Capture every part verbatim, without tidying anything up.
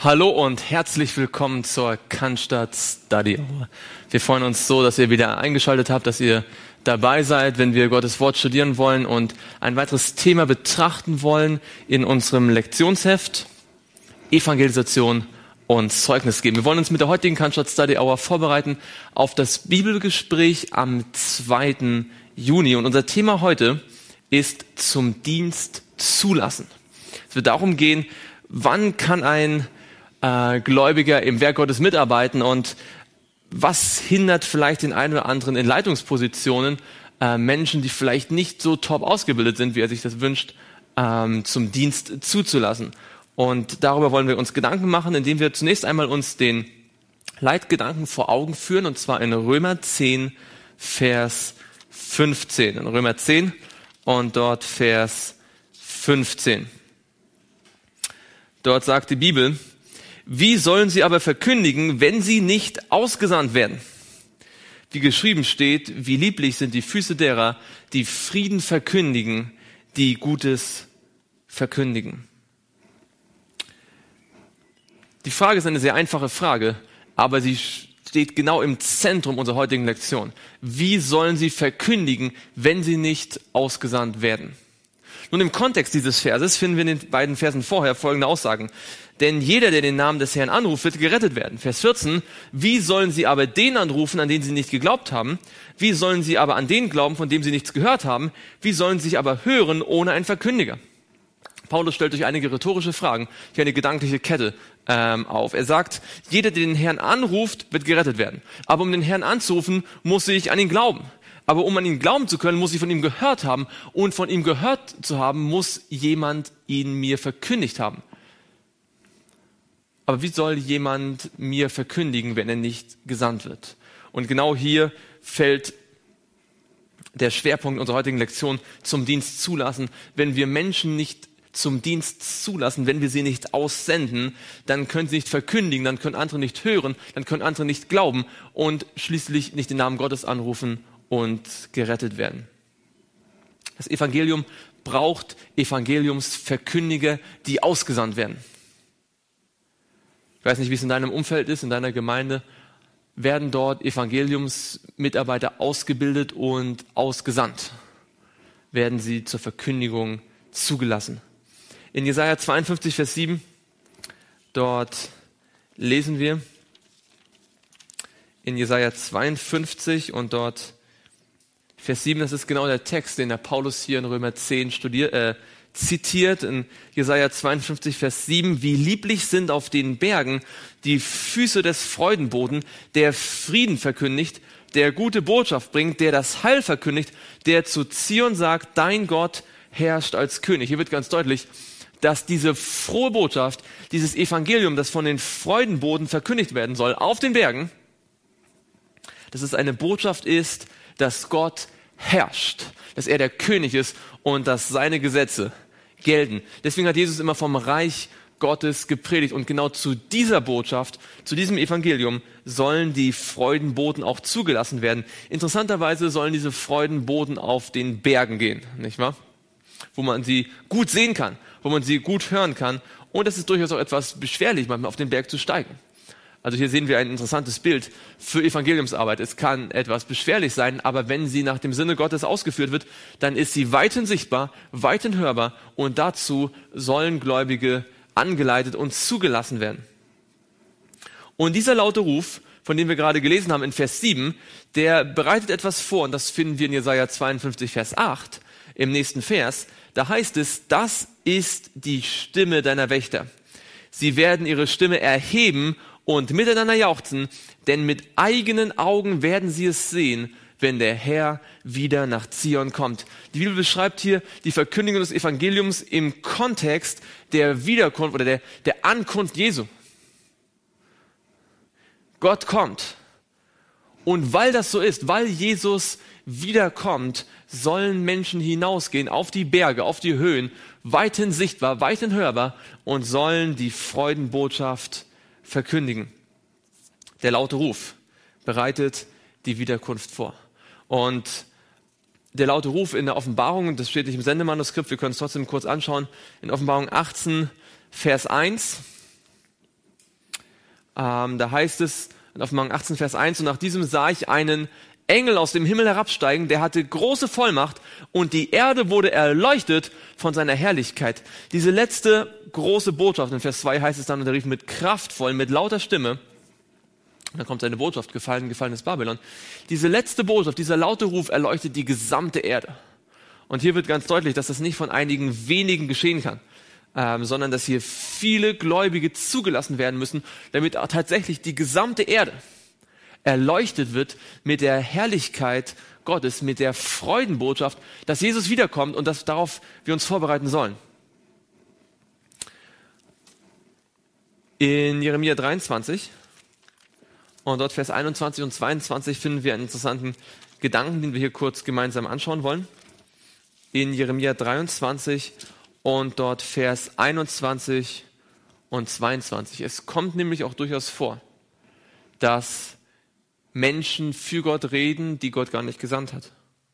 Hallo und herzlich willkommen zur Cannstatt Study Hour. Wir freuen uns so, dass ihr wieder eingeschaltet habt, dass ihr dabei seid, wenn wir Gottes Wort studieren wollen und ein weiteres Thema betrachten wollen in unserem Lektionsheft Evangelisation und Zeugnis geben. Wir wollen uns mit der heutigen Cannstatt Study Hour vorbereiten auf das Bibelgespräch am zweiten Juni. Und unser Thema heute ist zum Dienst zulassen. Es wird darum gehen, wann kann ein äh, Gläubiger im Werk Gottes mitarbeiten und was hindert vielleicht den einen oder anderen in Leitungspositionen äh, Menschen, die vielleicht nicht so top ausgebildet sind, wie er sich das wünscht, ähm, zum Dienst zuzulassen. Und darüber wollen wir uns Gedanken machen, indem wir zunächst einmal uns den Leitgedanken vor Augen führen, und zwar in Römer zehn, Vers fünfzehn. In Römer zehn und dort Vers fünfzehn. Dort sagt die Bibel: Wie sollen sie aber verkündigen, wenn sie nicht ausgesandt werden? Wie geschrieben steht, wie lieblich sind die Füße derer, die Frieden verkündigen, die Gutes verkündigen. Die Frage ist eine sehr einfache Frage, aber sie steht genau im Zentrum unserer heutigen Lektion. Wie sollen sie verkündigen, wenn sie nicht ausgesandt werden? Nun, im Kontext dieses Verses finden wir in den beiden Versen vorher folgende Aussagen. Denn jeder, der den Namen des Herrn anruft, wird gerettet werden. Vers vierzehn. Wie sollen sie aber den anrufen, an den sie nicht geglaubt haben? Wie sollen sie aber an den glauben, von dem sie nichts gehört haben? Wie sollen sie sich aber hören ohne einen Verkündiger? Paulus stellt durch einige rhetorische Fragen hier eine gedankliche Kette ähm, auf. Er sagt, jeder, der den Herrn anruft, wird gerettet werden. Aber um den Herrn anzurufen, muss ich an ihn glauben. Aber um an ihn glauben zu können, muss ich von ihm gehört haben. Und von ihm gehört zu haben, muss jemand ihn mir verkündigt haben. Aber wie soll jemand mir verkündigen, wenn er nicht gesandt wird? Und genau hier fällt der Schwerpunkt unserer heutigen Lektion zum Dienst zulassen. Wenn wir Menschen nicht zum Dienst zulassen, wenn wir sie nicht aussenden, dann können sie nicht verkündigen, dann können andere nicht hören, dann können andere nicht glauben und schließlich nicht den Namen Gottes anrufen und gerettet werden. Das Evangelium braucht Evangeliumsverkündiger, die ausgesandt werden. Ich weiß nicht, wie es in deinem Umfeld ist, in deiner Gemeinde. Werden dort Evangeliumsmitarbeiter ausgebildet und ausgesandt? Werden sie zur Verkündigung zugelassen? In Jesaja zweiundfünfzig, Vers sieben, dort lesen wir, in Jesaja zweiundfünfzig und dort Vers sieben, das ist genau der Text, den der Paulus hier in Römer zehn studiert, äh, zitiert, in Jesaja zweiundfünfzig, Vers sieben, wie lieblich sind auf den Bergen die Füße des Freudenboten, der Frieden verkündigt, der gute Botschaft bringt, der das Heil verkündigt, der zu Zion sagt, dein Gott herrscht als König. Hier wird ganz deutlich, dass diese frohe Botschaft, dieses Evangelium, das von den Freudenboten verkündigt werden soll, auf den Bergen, dass es eine Botschaft ist, dass Gott herrscht, dass er der König ist und dass seine Gesetze gelten. Deswegen hat Jesus immer vom Reich Gottes gepredigt und genau zu dieser Botschaft, zu diesem Evangelium sollen die Freudenboten auch zugelassen werden. Interessanterweise sollen diese Freudenboten auf den Bergen gehen, nicht wahr? Wo man sie gut sehen kann, wo man sie gut hören kann. Und es ist durchaus auch etwas beschwerlich, manchmal auf den Berg zu steigen. Also hier sehen wir ein interessantes Bild für Evangeliumsarbeit. Es kann etwas beschwerlich sein, aber wenn sie nach dem Sinne Gottes ausgeführt wird, dann ist sie weithin sichtbar, weithin hörbar und dazu sollen Gläubige angeleitet und zugelassen werden. Und dieser laute Ruf, von dem wir gerade gelesen haben in Vers sieben, der bereitet etwas vor und das finden wir in Jesaja zweiundfünfzig, Vers acht, im nächsten Vers. Da heißt es, das ist die Stimme deiner Wächter. Sie werden ihre Stimme erheben und miteinander jauchzen, denn mit eigenen Augen werden sie es sehen, wenn der Herr wieder nach Zion kommt. Die Bibel beschreibt hier die Verkündigung des Evangeliums im Kontext der Wiederkunft oder der, der Ankunft Jesu. Gott kommt. Und weil das so ist, weil Jesus wiederkommt, sollen Menschen hinausgehen auf die Berge, auf die Höhen, weithin sichtbar, weithin hörbar und sollen die Freudenbotschaft verkündigen. Der laute Ruf bereitet die Wiederkunft vor. Und der laute Ruf in der Offenbarung, das steht nicht im Sendemanuskript, wir können es trotzdem kurz anschauen, in Offenbarung achtzehn, Vers eins, Ähm, da heißt es, in Offenbarung achtzehn, Vers eins, und nach diesem sah ich einen Engel aus dem Himmel herabsteigen, der hatte große Vollmacht und die Erde wurde erleuchtet von seiner Herrlichkeit. Diese letzte große Botschaft, in Vers zwei heißt es dann, und er rief mit kraftvoll, mit lauter Stimme, und dann kommt seine Botschaft, gefallen, gefallenes Babylon. Diese letzte Botschaft, dieser laute Ruf erleuchtet die gesamte Erde. Und hier wird ganz deutlich, dass das nicht von einigen wenigen geschehen kann, ähm, sondern dass hier viele Gläubige zugelassen werden müssen, damit auch tatsächlich die gesamte Erde erleuchtet wird mit der Herrlichkeit Gottes, mit der Freudenbotschaft, dass Jesus wiederkommt und dass darauf wir uns vorbereiten sollen. In Jeremia dreiundzwanzig und dort Vers einundzwanzig und zweiundzwanzig finden wir einen interessanten Gedanken, den wir hier kurz gemeinsam anschauen wollen. In Jeremia dreiundzwanzig und dort Vers einundzwanzig und zweiundzwanzig. Es kommt nämlich auch durchaus vor, dass Menschen für Gott reden, die Gott gar nicht gesandt hat.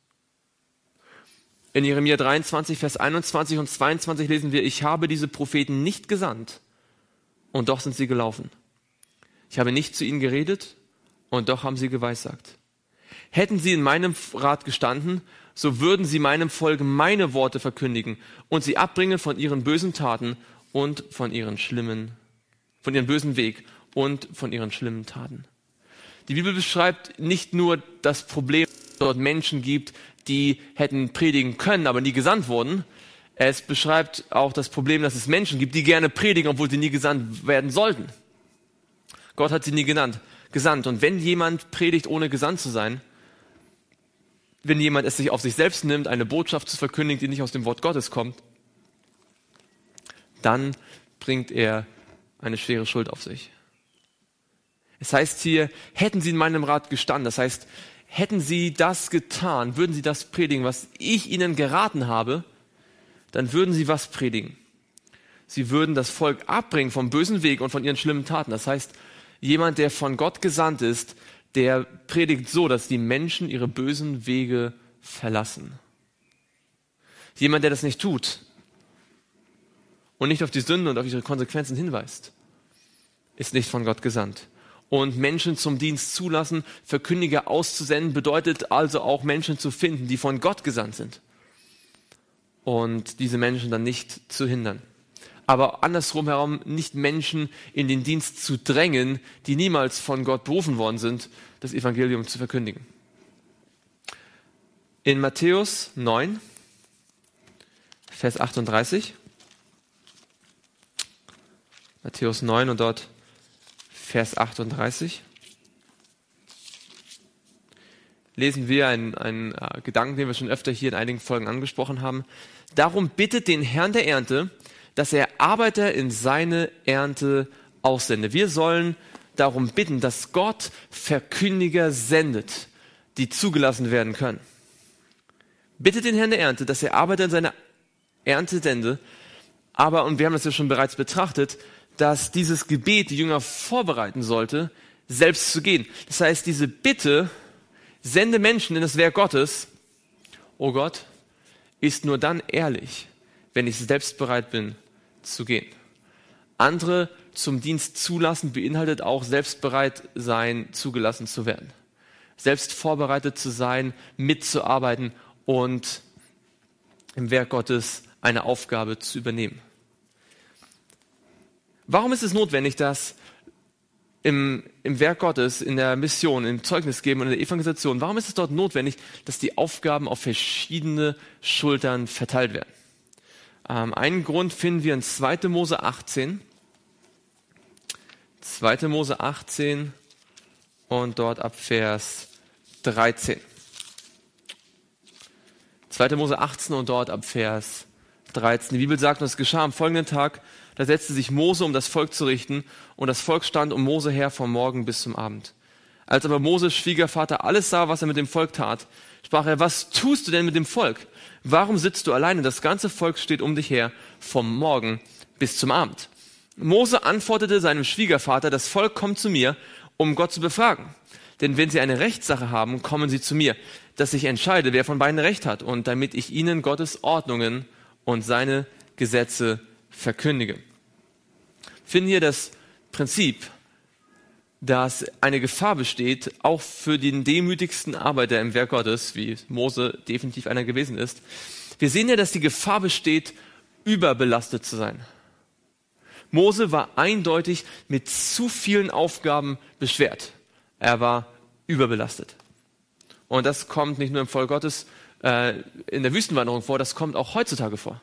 In Jeremia dreiundzwanzig, Vers einundzwanzig und zweiundzwanzig lesen wir, ich habe diese Propheten nicht gesandt und doch sind sie gelaufen. Ich habe nicht zu ihnen geredet und doch haben sie geweissagt. Hätten sie in meinem Rat gestanden, so würden sie meinem Volk meine Worte verkündigen und sie abbringen von ihren bösen Taten und von ihren schlimmen, von ihrem bösen Weg und von ihren schlimmen Taten. Die Bibel beschreibt nicht nur das Problem, dass es dort Menschen gibt, die hätten predigen können, aber nie gesandt wurden. Es beschreibt auch das Problem, dass es Menschen gibt, die gerne predigen, obwohl sie nie gesandt werden sollten. Gott hat sie nie genannt, gesandt. Und wenn jemand predigt, ohne gesandt zu sein, wenn jemand es sich auf sich selbst nimmt, eine Botschaft zu verkündigen, die nicht aus dem Wort Gottes kommt, dann bringt er eine schwere Schuld auf sich. Es heißt hier, hätten sie in meinem Rat gestanden, das heißt, hätten sie das getan, würden sie das predigen, was ich ihnen geraten habe, dann würden sie was predigen. Sie würden das Volk abbringen vom bösen Weg und von ihren schlimmen Taten. Das heißt, jemand, der von Gott gesandt ist, der predigt so, dass die Menschen ihre bösen Wege verlassen. Jemand, der das nicht tut und nicht auf die Sünden und auf ihre Konsequenzen hinweist, ist nicht von Gott gesandt. Und Menschen zum Dienst zulassen, Verkündiger auszusenden, bedeutet also auch Menschen zu finden, die von Gott gesandt sind. Und diese Menschen dann nicht zu hindern. Aber andersrum herum nicht Menschen in den Dienst zu drängen, die niemals von Gott berufen worden sind, das Evangelium zu verkündigen. In Matthäus neun, Vers achtunddreißig. Matthäus neun und dort Vers achtunddreißig. Lesen wir einen, einen äh, Gedanken, den wir schon öfter hier in einigen Folgen angesprochen haben. Darum bittet den Herrn der Ernte, dass er Arbeiter in seine Ernte aussende. Wir sollen darum bitten, dass Gott Verkündiger sendet, die zugelassen werden können. Bittet den Herrn der Ernte, dass er Arbeiter in seine Ernte sende. Aber, und wir haben das ja schon bereits betrachtet, dass dieses Gebet die Jünger vorbereiten sollte, selbst zu gehen. Das heißt, diese Bitte, sende Menschen in das Werk Gottes, oh Gott, ist nur dann ehrlich, wenn ich selbst bereit bin, zu gehen. Andere zum Dienst zulassen beinhaltet auch selbst bereit sein, zugelassen zu werden. Selbst vorbereitet zu sein, mitzuarbeiten und im Werk Gottes eine Aufgabe zu übernehmen. Warum ist es notwendig, dass im, im Werk Gottes, in der Mission, im Zeugnis geben und in der Evangelisation, warum ist es dort notwendig, dass die Aufgaben auf verschiedene Schultern verteilt werden? Ähm, einen Grund finden wir in zweiter Mose achtzehn. zweiter Mose achtzehn und dort ab Vers dreizehn. zweiter Mose achtzehn und dort ab Vers dreizehn. Die Bibel sagt, und es geschah am folgenden Tag, da setzte sich Mose, um das Volk zu richten, und das Volk stand um Mose her vom Morgen bis zum Abend. Als aber Moses Schwiegervater alles sah, was er mit dem Volk tat, sprach er, was tust du denn mit dem Volk? Warum sitzt du alleine? Das ganze Volk steht um dich her, vom Morgen bis zum Abend. Mose antwortete seinem Schwiegervater, das Volk kommt zu mir, um Gott zu befragen. Denn wenn sie eine Rechtssache haben, kommen sie zu mir, dass ich entscheide, wer von beiden Recht hat, und damit ich ihnen Gottes Ordnungen und seine Gesetze verkündige. Wir finden hier das Prinzip, dass eine Gefahr besteht, auch für den demütigsten Arbeiter im Werk Gottes, wie Mose definitiv einer gewesen ist. Wir sehen ja, dass die Gefahr besteht, überbelastet zu sein. Mose war eindeutig mit zu vielen Aufgaben beschwert. Er war überbelastet. Und das kommt nicht nur im Volk Gottes äh, in der Wüstenwanderung vor, das kommt auch heutzutage vor.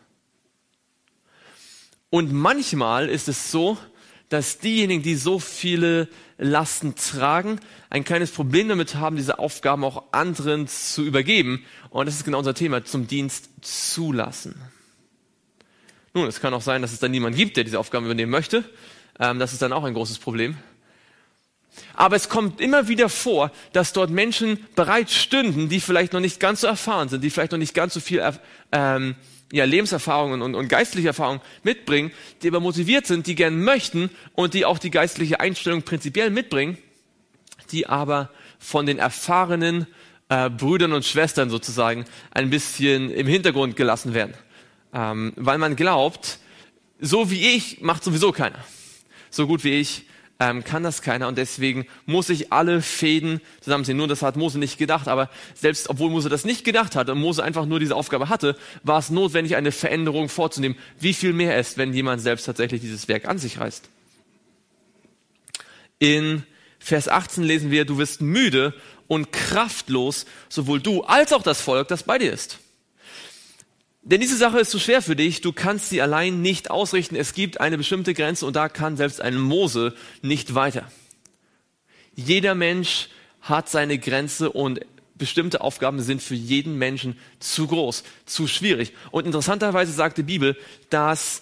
Und manchmal ist es so, dass diejenigen, die so viele Lasten tragen, ein kleines Problem damit haben, diese Aufgaben auch anderen zu übergeben. Und das ist genau unser Thema, zum Dienst zulassen. Nun, es kann auch sein, dass es dann niemanden gibt, der diese Aufgaben übernehmen möchte. Ähm, das ist dann auch ein großes Problem. Aber es kommt immer wieder vor, dass dort Menschen bereit stünden, die vielleicht noch nicht ganz so erfahren sind, die vielleicht noch nicht ganz so viel ähm, ja, Lebenserfahrungen und, und geistliche Erfahrungen mitbringen, die aber motiviert sind, die gern möchten und die auch die geistliche Einstellung prinzipiell mitbringen, die aber von den erfahrenen äh, Brüdern und Schwestern sozusagen ein bisschen im Hintergrund gelassen werden. Ähm, weil man glaubt, so wie ich macht sowieso keiner. So gut wie ich ähm, kann das keiner und deswegen muss ich alle Fäden zusammenziehen. Nur das hat Mose nicht gedacht, aber selbst obwohl Mose das nicht gedacht hat und Mose einfach nur diese Aufgabe hatte, war es notwendig, eine Veränderung vorzunehmen. Wie viel mehr ist, wenn jemand selbst tatsächlich dieses Werk an sich reißt. In Vers achtzehn lesen wir, du wirst müde und kraftlos, sowohl du als auch das Volk, das bei dir ist. Denn diese Sache ist zu schwer für dich, du kannst sie allein nicht ausrichten. Es gibt eine bestimmte Grenze und da kann selbst ein Mose nicht weiter. Jeder Mensch hat seine Grenze und bestimmte Aufgaben sind für jeden Menschen zu groß, zu schwierig. Und interessanterweise sagt die Bibel, dass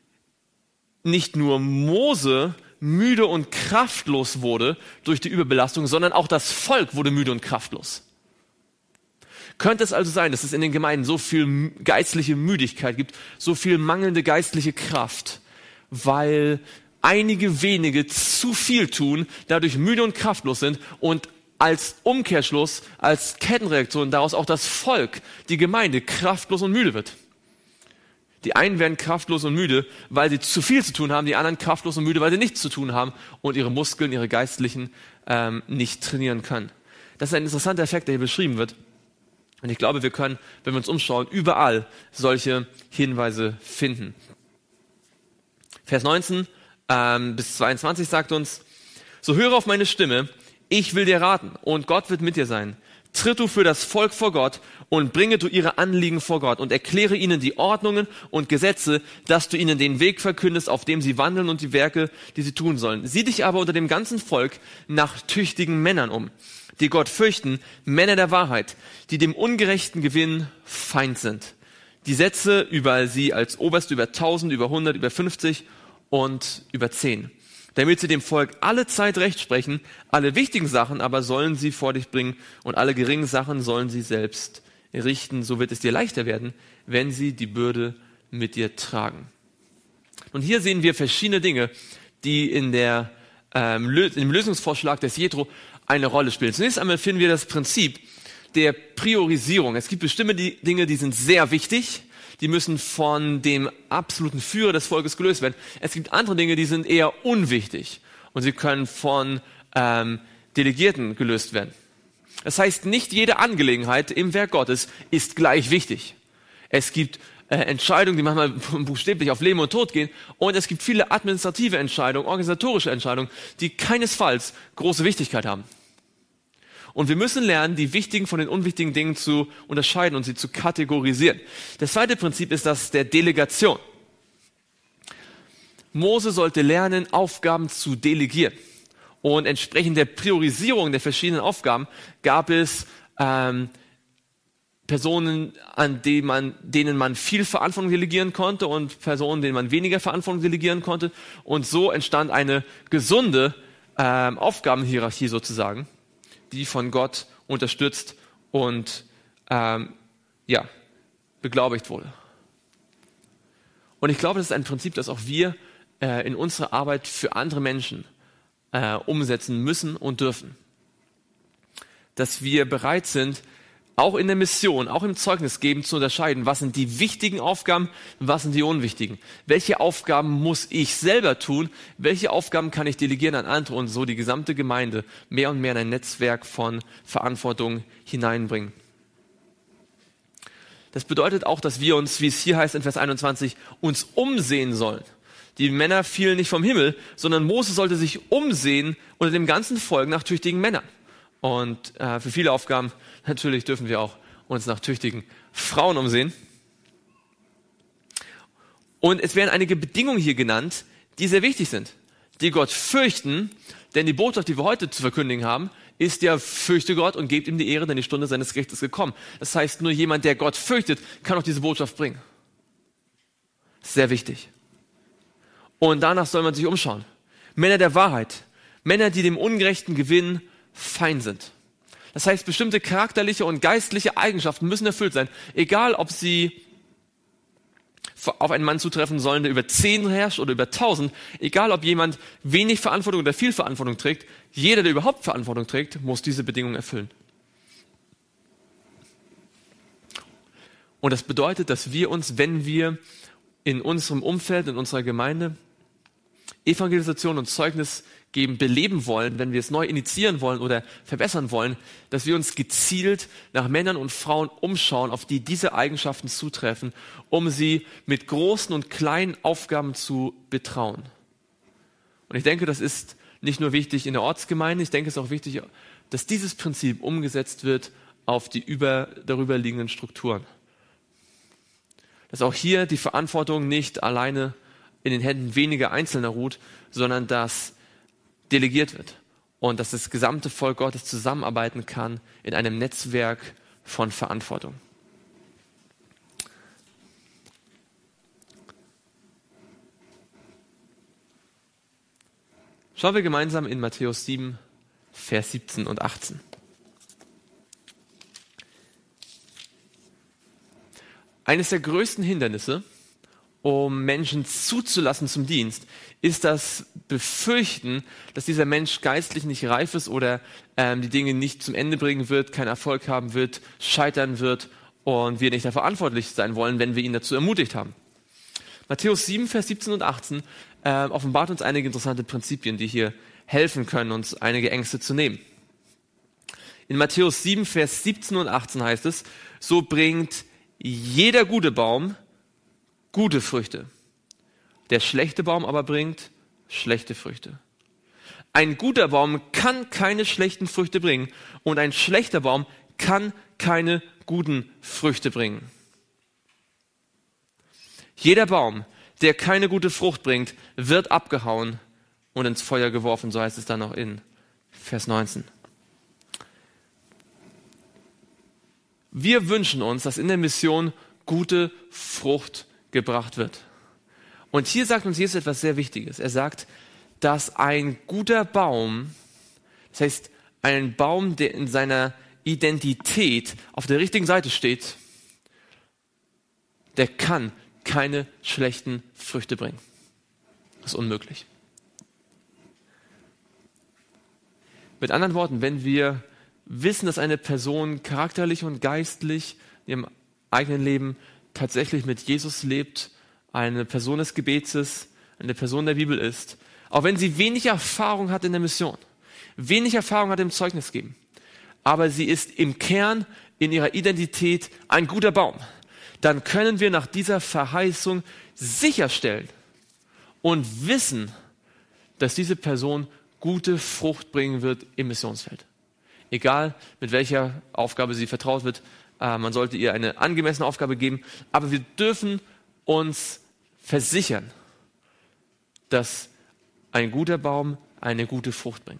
nicht nur Mose müde und kraftlos wurde durch die Überbelastung, sondern auch das Volk wurde müde und kraftlos. Könnte es also sein, dass es in den Gemeinden so viel geistliche Müdigkeit gibt, so viel mangelnde geistliche Kraft, weil einige wenige zu viel tun, dadurch müde und kraftlos sind und als Umkehrschluss, als Kettenreaktion daraus auch das Volk, die Gemeinde, kraftlos und müde wird. Die einen werden kraftlos und müde, weil sie zu viel zu tun haben, die anderen kraftlos und müde, weil sie nichts zu tun haben und ihre Muskeln, ihre geistlichen ähm, nicht trainieren können. Das ist ein interessanter Effekt, der hier beschrieben wird. Und ich glaube, wir können, wenn wir uns umschauen, überall solche Hinweise finden. Vers neunzehn ähm, bis zweiundzwanzig sagt uns, so höre auf meine Stimme, ich will dir raten und Gott wird mit dir sein. Tritt du für das Volk vor Gott und bringe du ihre Anliegen vor Gott und erkläre ihnen die Ordnungen und Gesetze, dass du ihnen den Weg verkündest, auf dem sie wandeln und die Werke, die sie tun sollen. Sieh dich aber unter dem ganzen Volk nach tüchtigen Männern um, die Gott fürchten, Männer der Wahrheit, die dem ungerechten Gewinn Feind sind. Die Sätze über sie als Oberste über tausend, über hundert, über fünfzig und über zehn. Damit sie dem Volk alle Zeit recht sprechen, alle wichtigen Sachen aber sollen sie vor dich bringen und alle geringen Sachen sollen sie selbst richten. So wird es dir leichter werden, wenn sie die Bürde mit dir tragen. Und hier sehen wir verschiedene Dinge, die in der, ähm, im Lösungsvorschlag des Jethro eine Rolle spielen. Zunächst einmal finden wir das Prinzip der Priorisierung. Es gibt bestimmte Dinge, die sind sehr wichtig. Die müssen von dem absoluten Führer des Volkes gelöst werden. Es gibt andere Dinge, die sind eher unwichtig und sie können von ähm, Delegierten gelöst werden. Das heißt, nicht jede Angelegenheit im Werk Gottes ist gleich wichtig. Es gibt äh, Entscheidungen, die manchmal buchstäblich auf Leben und Tod gehen und es gibt viele administrative Entscheidungen, organisatorische Entscheidungen, die keinesfalls große Wichtigkeit haben. Und wir müssen lernen, die wichtigen von den unwichtigen Dingen zu unterscheiden und sie zu kategorisieren. Das zweite Prinzip ist das der Delegation. Mose sollte lernen, Aufgaben zu delegieren. Und entsprechend der Priorisierung der verschiedenen Aufgaben gab es ähm, Personen, an denen man, denen man viel Verantwortung delegieren konnte und Personen, denen man weniger Verantwortung delegieren konnte. Und so entstand eine gesunde ähm, Aufgabenhierarchie sozusagen, die von Gott unterstützt und ähm, ja, beglaubigt wurde. Und ich glaube, das ist ein Prinzip, das auch wir äh, in unserer Arbeit für andere Menschen äh, umsetzen müssen und dürfen. Dass wir bereit sind, auch in der Mission, auch im Zeugnis geben, zu unterscheiden, was sind die wichtigen Aufgaben, was sind die unwichtigen. Welche Aufgaben muss ich selber tun, welche Aufgaben kann ich delegieren an andere und so die gesamte Gemeinde mehr und mehr in ein Netzwerk von Verantwortung hineinbringen. Das bedeutet auch, dass wir uns, wie es hier heißt in Vers einundzwanzig, uns umsehen sollen. Die Männer fielen nicht vom Himmel, sondern Mose sollte sich umsehen unter dem ganzen Volk nach tüchtigen Männern. Und äh, für viele Aufgaben natürlich dürfen wir auch uns nach tüchtigen Frauen umsehen. Und es werden einige Bedingungen hier genannt, die sehr wichtig sind, die Gott fürchten, denn die Botschaft, die wir heute zu verkündigen haben, ist ja, fürchte Gott und gebt ihm die Ehre, denn die Stunde seines Gerichts ist gekommen. Das heißt, nur jemand, der Gott fürchtet, kann auch diese Botschaft bringen. Sehr wichtig. Und danach soll man sich umschauen. Männer der Wahrheit, Männer, die dem ungerechten Gewinn fein sind. Das heißt, bestimmte charakterliche und geistliche Eigenschaften müssen erfüllt sein, egal ob sie auf einen Mann zutreffen sollen, der über zehn herrscht oder über tausend, egal ob jemand wenig Verantwortung oder viel Verantwortung trägt, jeder, der überhaupt Verantwortung trägt, muss diese Bedingungen erfüllen. Und das bedeutet, dass wir uns, wenn wir in unserem Umfeld, in unserer Gemeinde Evangelisation und Zeugnis geben, beleben wollen, wenn wir es neu initiieren wollen oder verbessern wollen, dass wir uns gezielt nach Männern und Frauen umschauen, auf die diese Eigenschaften zutreffen, um sie mit großen und kleinen Aufgaben zu betrauen. Und ich denke, das ist nicht nur wichtig in der Ortsgemeinde, ich denke, es ist auch wichtig, dass dieses Prinzip umgesetzt wird auf die über, darüber liegenden Strukturen. Dass auch hier die Verantwortung nicht alleine in den Händen weniger Einzelner ruht, sondern dass delegiert wird und dass das gesamte Volk Gottes zusammenarbeiten kann in einem Netzwerk von Verantwortung. Schauen wir gemeinsam in Matthäus sieben, Vers siebzehn und achtzehn. Eines der größten Hindernisse, um Menschen zuzulassen zum Dienst, ist das Befürchten, dass dieser Mensch geistlich nicht reif ist oder ähm, die Dinge nicht zum Ende bringen wird, keinen Erfolg haben wird, scheitern wird und wir nicht da verantwortlich sein wollen, wenn wir ihn dazu ermutigt haben. Matthäus sieben, Vers siebzehn und achtzehn äh, offenbart uns einige interessante Prinzipien, die hier helfen können, uns einige Ängste zu nehmen. In Matthäus sieben, Vers siebzehn und achtzehn heißt es, so bringt jeder gute Baum gute Früchte. Der schlechte Baum aber bringt schlechte Früchte. Ein guter Baum kann keine schlechten Früchte bringen und ein schlechter Baum kann keine guten Früchte bringen. Jeder Baum, der keine gute Frucht bringt, wird abgehauen und ins Feuer geworfen, so heißt es dann noch in Vers neunzehn. Wir wünschen uns, dass in der Mission gute Frucht gebracht wird. Und hier sagt uns Jesus etwas sehr Wichtiges. Er sagt, dass ein guter Baum, das heißt ein Baum, der in seiner Identität auf der richtigen Seite steht, der kann keine schlechten Früchte bringen. Das ist unmöglich. Mit anderen Worten, wenn wir wissen, dass eine Person charakterlich und geistlich in ihrem eigenen Leben tatsächlich mit Jesus lebt, eine Person des Gebetes, eine Person der Bibel ist, auch wenn sie wenig Erfahrung hat in der Mission, wenig Erfahrung hat im Zeugnis geben, aber sie ist im Kern, in ihrer Identität ein guter Baum, dann können wir nach dieser Verheißung sicherstellen und wissen, dass diese Person gute Frucht bringen wird im Missionsfeld. Egal, mit welcher Aufgabe sie vertraut wird, äh, man sollte ihr eine angemessene Aufgabe geben, aber wir dürfen uns versichern, dass ein guter Baum eine gute Frucht bringt.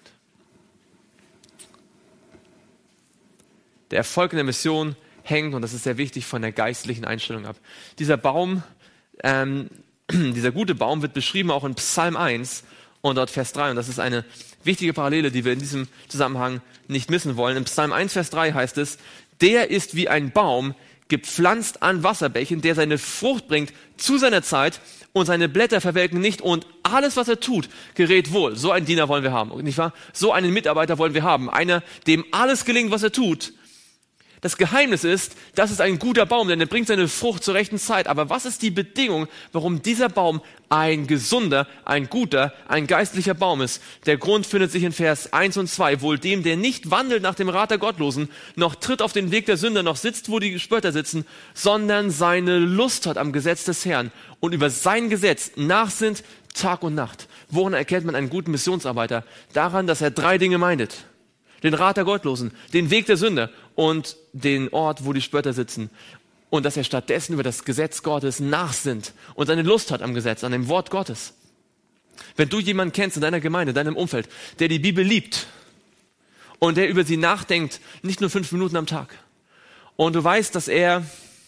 Der Erfolg in der Mission hängt, und das ist sehr wichtig, von der geistlichen Einstellung ab. Dieser Baum, ähm, dieser gute Baum wird beschrieben auch in Psalm eins und dort Vers drei. Und das ist eine wichtige Parallele, die wir in diesem Zusammenhang nicht missen wollen. In Psalm eins, Vers drei heißt es, der ist wie ein Baum, gepflanzt an Wasserbächen, der seine Frucht bringt zu seiner Zeit und seine Blätter verwelken nicht und alles, was er tut, gerät wohl. So einen Diener wollen wir haben, nicht wahr? So einen Mitarbeiter wollen wir haben. Einer, dem alles gelingt, was er tut. Das Geheimnis ist, das ist ein guter Baum, denn er bringt seine Frucht zur rechten Zeit. Aber was ist die Bedingung, warum dieser Baum ein gesunder, ein guter, ein geistlicher Baum ist? Der Grund findet sich in Vers eins und zwei. Wohl dem, der nicht wandelt nach dem Rat der Gottlosen, noch tritt auf den Weg der Sünder, noch sitzt, wo die Spötter sitzen, sondern seine Lust hat am Gesetz des Herrn und über sein Gesetz nachsinnt Tag und Nacht. Woran erkennt man einen guten Missionsarbeiter? Daran, dass er drei Dinge meidet. Den Rat der Gottlosen, den Weg der Sünder und den Ort, wo die Spötter sitzen. Und dass er stattdessen über das Gesetz Gottes nachsinnt und seine Lust hat am Gesetz, an dem Wort Gottes. Wenn du jemanden kennst in deiner Gemeinde, in deinem Umfeld, der die Bibel liebt und der über sie nachdenkt, nicht nur fünf Minuten am Tag, und du weißt, dass er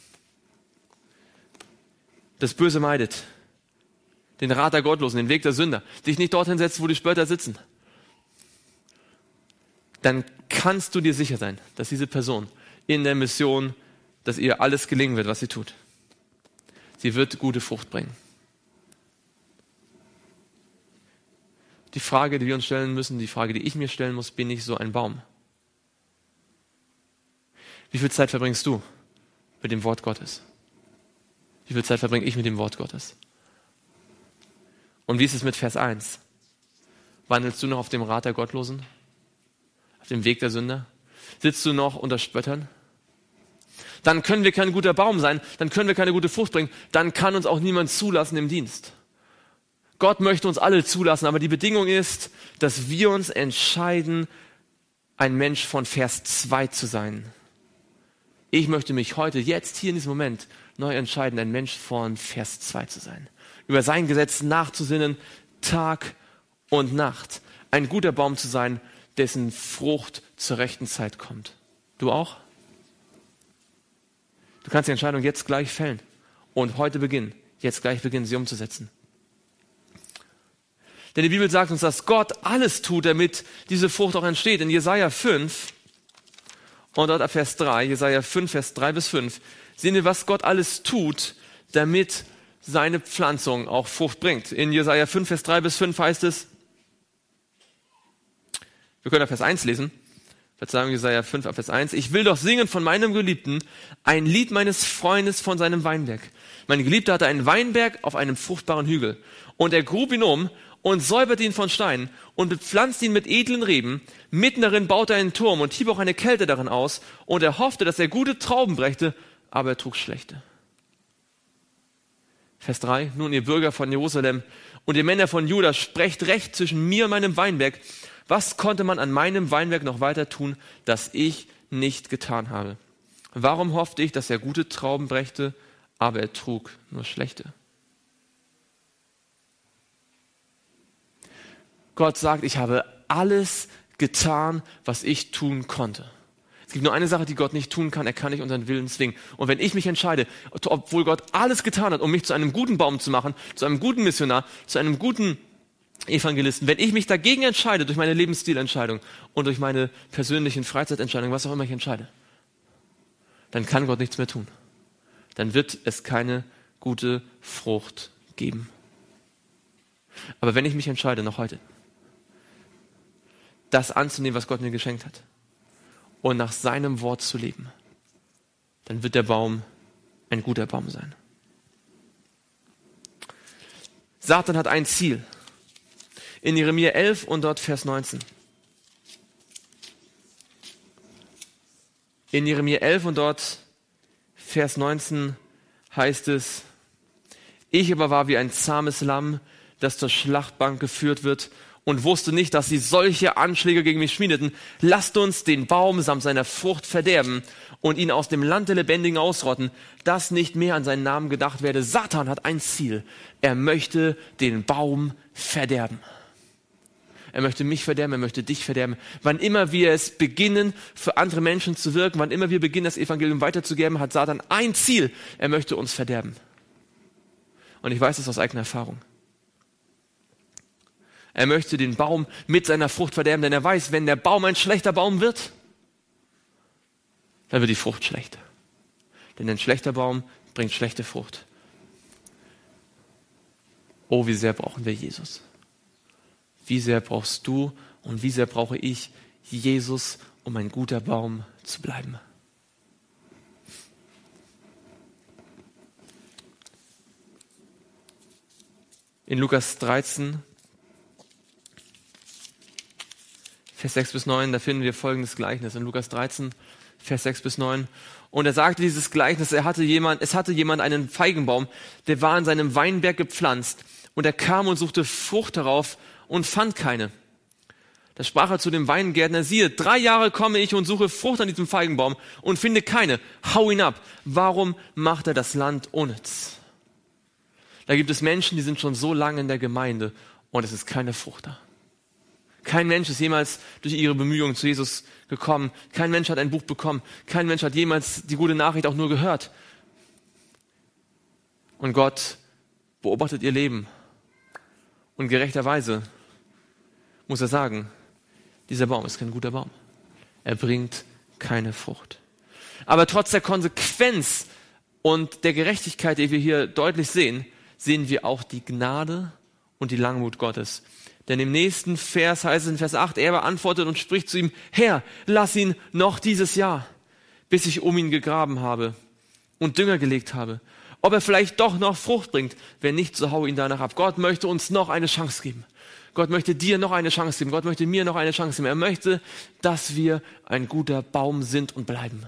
das Böse meidet, den Rat der Gottlosen, den Weg der Sünder, dich nicht dorthin setzt, wo die Spötter sitzen, dann kannst du dir sicher sein, dass diese Person in der Mission, dass ihr alles gelingen wird, was sie tut. Sie wird gute Frucht bringen. Die Frage, die wir uns stellen müssen, die Frage, die ich mir stellen muss, bin ich so ein Baum? Wie viel Zeit verbringst du mit dem Wort Gottes? Wie viel Zeit verbringe ich mit dem Wort Gottes? Und wie ist es mit Vers eins? Wandelst du noch auf dem Rat der Gottlosen? Auf dem Weg der Sünder? Sitzt du noch unter Spöttern? Dann können wir kein guter Baum sein, dann können wir keine gute Frucht bringen, dann kann uns auch niemand zulassen im Dienst. Gott möchte uns alle zulassen, aber die Bedingung ist, dass wir uns entscheiden, ein Mensch von Vers zwei zu sein. Ich möchte mich heute, jetzt, hier in diesem Moment, neu entscheiden, ein Mensch von Vers zwei zu sein. Über sein Gesetz nachzusinnen, Tag und Nacht. Ein guter Baum zu sein, dessen Frucht zur rechten Zeit kommt. Du auch? Du kannst die Entscheidung jetzt gleich fällen und heute beginnen, jetzt gleich beginnen, sie umzusetzen. Denn die Bibel sagt uns, dass Gott alles tut, damit diese Frucht auch entsteht. In Jesaja fünf und dort ab Vers drei, Jesaja fünf, Vers drei bis fünf, sehen wir, was Gott alles tut, damit seine Pflanzung auch Frucht bringt. In Jesaja fünf, Vers drei bis fünf heißt es, wir können ab Vers eins lesen, Verzeihung, Jesaja fünf, ab Vers eins, ich will doch singen von meinem Geliebten, ein Lied meines Freundes von seinem Weinberg. Mein Geliebter hatte einen Weinberg auf einem fruchtbaren Hügel und er grub ihn um und säuberte ihn von Steinen und bepflanzte ihn mit edlen Reben. Mitten darin baute er einen Turm und hieb auch eine Kälte darin aus und er hoffte, dass er gute Trauben brächte, aber er trug schlechte. Vers drei, nun ihr Bürger von Jerusalem und ihr Männer von Juda, sprecht recht zwischen mir und meinem Weinberg. Was konnte man an meinem Weinberg noch weiter tun, das ich nicht getan habe? Warum hoffte ich, dass er gute Trauben brächte, aber er trug nur schlechte? Gott sagt, ich habe alles getan, was ich tun konnte. Es gibt nur eine Sache, die Gott nicht tun kann, er kann nicht unseren Willen zwingen. Und wenn ich mich entscheide, obwohl Gott alles getan hat, um mich zu einem guten Baum zu machen, zu einem guten Missionar, zu einem guten Evangelisten, wenn ich mich dagegen entscheide, durch meine Lebensstilentscheidung und durch meine persönlichen Freizeitentscheidungen, was auch immer ich entscheide, dann kann Gott nichts mehr tun. Dann wird es keine gute Frucht geben. Aber wenn ich mich entscheide, noch heute, das anzunehmen, was Gott mir geschenkt hat und nach seinem Wort zu leben, dann wird der Baum ein guter Baum sein. Satan hat ein Ziel. In Jeremia elf und dort Vers neunzehn. In Jeremia elf und dort Vers neunzehn heißt es, ich aber war wie ein zahmes Lamm, das zur Schlachtbank geführt wird und wusste nicht, dass sie solche Anschläge gegen mich schmiedeten. Lasst uns den Baum samt seiner Frucht verderben und ihn aus dem Land der Lebendigen ausrotten, dass nicht mehr an seinen Namen gedacht werde. Satan hat ein Ziel. Er möchte den Baum verderben. Er möchte mich verderben, er möchte dich verderben. Wann immer wir es beginnen, für andere Menschen zu wirken, wann immer wir beginnen, das Evangelium weiterzugeben, hat Satan ein Ziel. Er möchte uns verderben. Und ich weiß das aus eigener Erfahrung. Er möchte den Baum mit seiner Frucht verderben, denn er weiß, wenn der Baum ein schlechter Baum wird, dann wird die Frucht schlecht. Denn ein schlechter Baum bringt schlechte Frucht. Oh, wie sehr brauchen wir Jesus. Wie sehr brauchst du und wie sehr brauche ich Jesus, um ein guter Baum zu bleiben. In Lukas dreizehn, Vers sechs bis neun, da finden wir folgendes Gleichnis. In Lukas dreizehn, Vers sechs bis neun. Und er sagte dieses Gleichnis, er hatte jemand, es hatte jemand einen Feigenbaum, der war in seinem Weinberg gepflanzt. Und er kam und suchte Frucht darauf und fand keine. Da sprach er zu dem Weingärtner, siehe, drei Jahre komme ich und suche Frucht an diesem Feigenbaum und finde keine. Hau ihn ab. Warum macht er das Land unnütz? Da gibt es Menschen, die sind schon so lange in der Gemeinde und es ist keine Frucht da. Kein Mensch ist jemals durch ihre Bemühungen zu Jesus gekommen. Kein Mensch hat ein Buch bekommen. Kein Mensch hat jemals die gute Nachricht auch nur gehört. Und Gott beobachtet ihr Leben. Und gerechterweise muss er sagen, dieser Baum ist kein guter Baum. Er bringt keine Frucht. Aber trotz der Konsequenz und der Gerechtigkeit, die wir hier deutlich sehen, sehen wir auch die Gnade und die Langmut Gottes. Denn im nächsten Vers heißt es in Vers acht, er beantwortet und spricht zu ihm, Herr, lass ihn noch dieses Jahr, bis ich um ihn gegraben habe und Dünger gelegt habe. Ob er vielleicht doch noch Frucht bringt. Wenn nicht, so hau ihn danach ab. Gott möchte uns noch eine Chance geben. Gott möchte dir noch eine Chance geben. Gott möchte mir noch eine Chance geben. Er möchte, dass wir ein guter Baum sind und bleiben.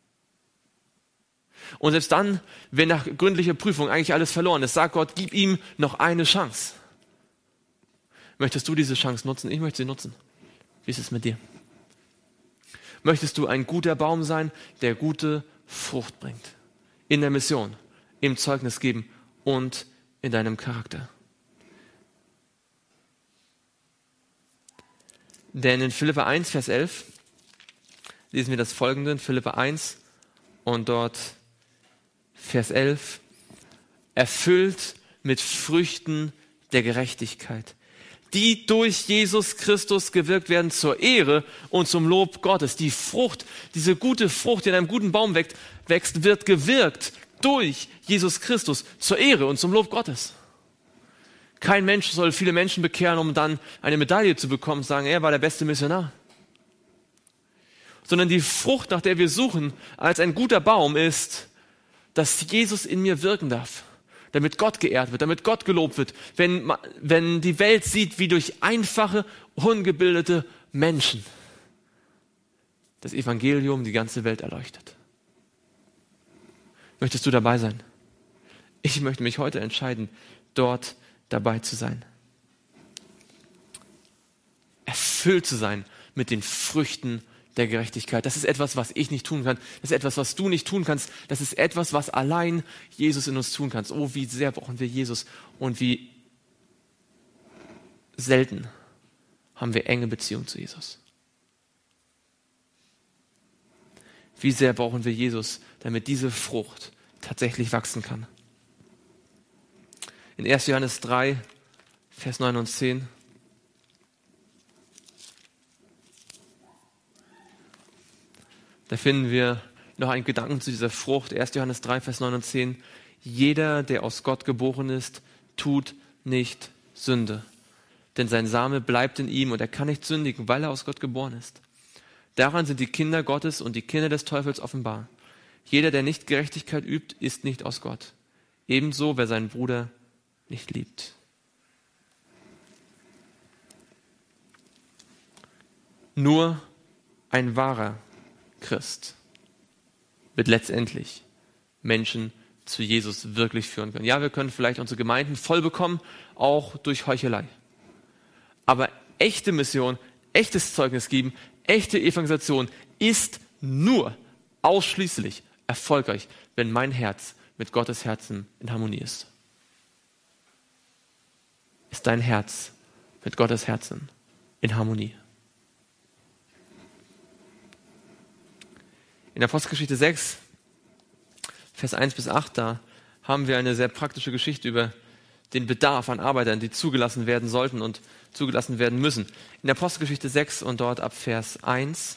Und selbst dann, wenn nach gründlicher Prüfung eigentlich alles verloren ist, sagt Gott, gib ihm noch eine Chance. Möchtest du diese Chance nutzen? Ich möchte sie nutzen. Wie ist es mit dir? Möchtest du ein guter Baum sein, der gute Frucht bringt? In der Mission, im Zeugnis geben und in deinem Charakter. Denn in Philipper eins, Vers elf, lesen wir das Folgende, in Philipper eins und dort Vers elf, erfüllt mit Früchten der Gerechtigkeit, die durch Jesus Christus gewirkt werden zur Ehre und zum Lob Gottes. Die Frucht, diese gute Frucht, die in einem guten Baum wächst, wächst, wird gewirkt durch Jesus Christus zur Ehre und zum Lob Gottes. Kein Mensch soll viele Menschen bekehren, um dann eine Medaille zu bekommen und sagen, er war der beste Missionar. Sondern die Frucht, nach der wir suchen, als ein guter Baum ist, dass Jesus in mir wirken darf. Damit Gott geehrt wird, damit Gott gelobt wird, wenn, wenn die Welt sieht, wie durch einfache, ungebildete Menschen das Evangelium die ganze Welt erleuchtet. Möchtest du dabei sein? Ich möchte mich heute entscheiden, dort dabei zu sein. Erfüllt zu sein mit den Früchten der Gerechtigkeit. Das ist etwas, was ich nicht tun kann. Das ist etwas, was du nicht tun kannst. Das ist etwas, was allein Jesus in uns tun kann. Oh, wie sehr brauchen wir Jesus und wie selten haben wir enge Beziehung zu Jesus. Wie sehr brauchen wir Jesus, damit diese Frucht tatsächlich wachsen kann. In erster Johannes drei, Vers neun und zehn. Da finden wir noch einen Gedanken zu dieser Frucht. erster Johannes drei, Vers neun und zehn. Jeder, der aus Gott geboren ist, tut nicht Sünde. Denn sein Same bleibt in ihm und er kann nicht sündigen, weil er aus Gott geboren ist. Daran sind die Kinder Gottes und die Kinder des Teufels offenbar. Jeder, der nicht Gerechtigkeit übt, ist nicht aus Gott. Ebenso, wer seinen Bruder nicht liebt. Nur ein wahrer Christ wird letztendlich Menschen zu Jesus wirklich führen können. Ja, wir können vielleicht unsere Gemeinden voll bekommen, auch durch Heuchelei. Aber echte Mission, echtes Zeugnis geben, echte Evangelisation ist nur ausschließlich erfolgreich, wenn mein Herz mit Gottes Herzen in Harmonie ist. Ist dein Herz mit Gottes Herzen in Harmonie? In Apostelgeschichte sechs, Vers eins bis acht, da haben wir eine sehr praktische Geschichte über den Bedarf an Arbeitern, die zugelassen werden sollten und zugelassen werden müssen. In Apostelgeschichte sechs und dort ab Vers eins,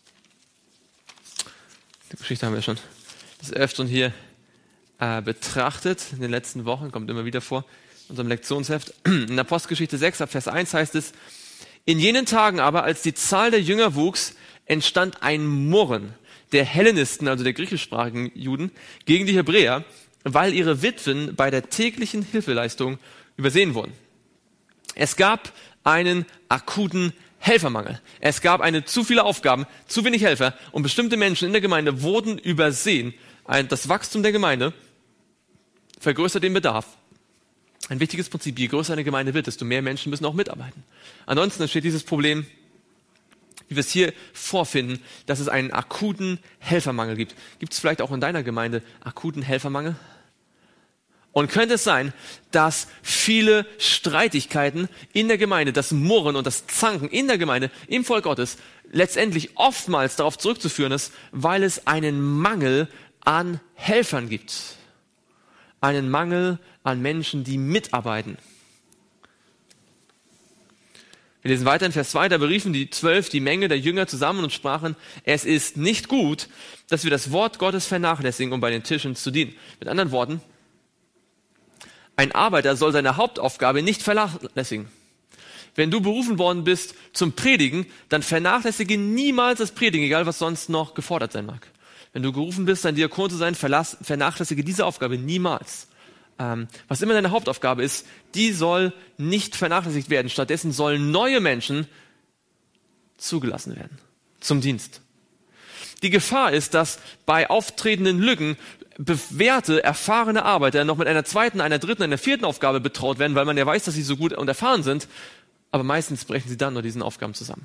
die Geschichte haben wir schon des Öfteren hier äh, betrachtet, in den letzten Wochen, kommt immer wieder vor, in unserem Lektionsheft. In Apostelgeschichte sechs ab Vers eins heißt es, in jenen Tagen aber, als die Zahl der Jünger wuchs, entstand ein Murren der Hellenisten, also der griechischsprachigen Juden, gegen die Hebräer, weil ihre Witwen bei der täglichen Hilfeleistung übersehen wurden. Es gab einen akuten Helfermangel. Es gab eine zu viele Aufgaben, zu wenig Helfer und bestimmte Menschen in der Gemeinde wurden übersehen. Ein, das Wachstum der Gemeinde vergrößert den Bedarf. Ein wichtiges Prinzip, je größer eine Gemeinde wird, desto mehr Menschen müssen auch mitarbeiten. Ansonsten entsteht dieses Problem, wie wir es hier vorfinden, dass es einen akuten Helfermangel gibt. Gibt es vielleicht auch in deiner Gemeinde akuten Helfermangel? Und könnte es sein, dass viele Streitigkeiten in der Gemeinde, das Murren und das Zanken in der Gemeinde, im Volk Gottes, letztendlich oftmals darauf zurückzuführen ist, weil es einen Mangel an Helfern gibt. Einen Mangel an Menschen, die mitarbeiten. Wir lesen weiter in Vers zwei, da beriefen die Zwölf die Menge der Jünger zusammen und sprachen, es ist nicht gut, dass wir das Wort Gottes vernachlässigen, um bei den Tischen zu dienen. Mit anderen Worten, ein Arbeiter soll seine Hauptaufgabe nicht vernachlässigen. Wenn du berufen worden bist zum Predigen, dann vernachlässige niemals das Predigen, egal was sonst noch gefordert sein mag. Wenn du gerufen bist, ein Diakon zu sein, vernachlässige diese Aufgabe niemals. Ähm, was immer deine Hauptaufgabe ist, die soll nicht vernachlässigt werden. Stattdessen sollen neue Menschen zugelassen werden zum Dienst. Die Gefahr ist, dass bei auftretenden Lücken bewährte, erfahrene Arbeiter noch mit einer zweiten, einer dritten, einer vierten Aufgabe betraut werden, weil man ja weiß, dass sie so gut und erfahren sind, aber meistens brechen sie dann nur diesen Aufgaben zusammen.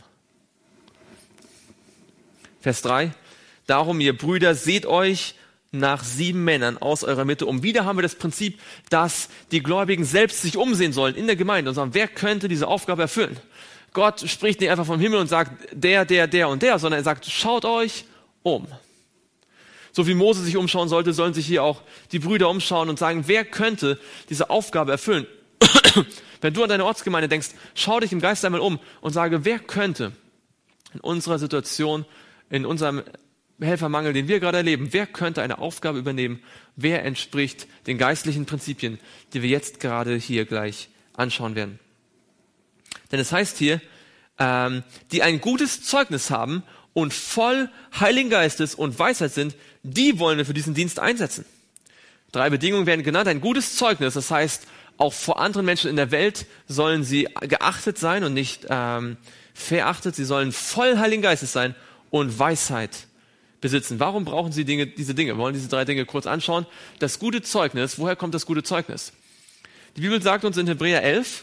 Vers drei. Darum, ihr Brüder, seht euch nach sieben Männern aus eurer Mitte um. Wieder haben wir das Prinzip, dass die Gläubigen selbst sich umsehen sollen in der Gemeinde und sagen, wer könnte diese Aufgabe erfüllen? Gott spricht nicht einfach vom Himmel und sagt, der, der, der und der, sondern er sagt, schaut euch um. So wie Mose sich umschauen sollte, sollen sich hier auch die Brüder umschauen und sagen, wer könnte diese Aufgabe erfüllen? Wenn du an deine Ortsgemeinde denkst, schau dich im Geist einmal um und sage, wer könnte in unserer Situation, in unserem Helfermangel, den wir gerade erleben, wer könnte eine Aufgabe übernehmen? Wer entspricht den geistlichen Prinzipien, die wir jetzt gerade hier gleich anschauen werden? Denn es heißt hier, ähm, die ein gutes Zeugnis haben und voll Heiligen Geistes und Weisheit sind, die wollen wir für diesen Dienst einsetzen. Drei Bedingungen werden genannt. Ein gutes Zeugnis, das heißt, auch vor anderen Menschen in der Welt sollen sie geachtet sein und nicht ähm, verachtet. Sie sollen voll Heiligen Geistes sein und Weisheit besitzen. Warum brauchen sie Dinge, diese Dinge? Wir wollen diese drei Dinge kurz anschauen. Das gute Zeugnis, woher kommt das gute Zeugnis? Die Bibel sagt uns in Hebräer elf,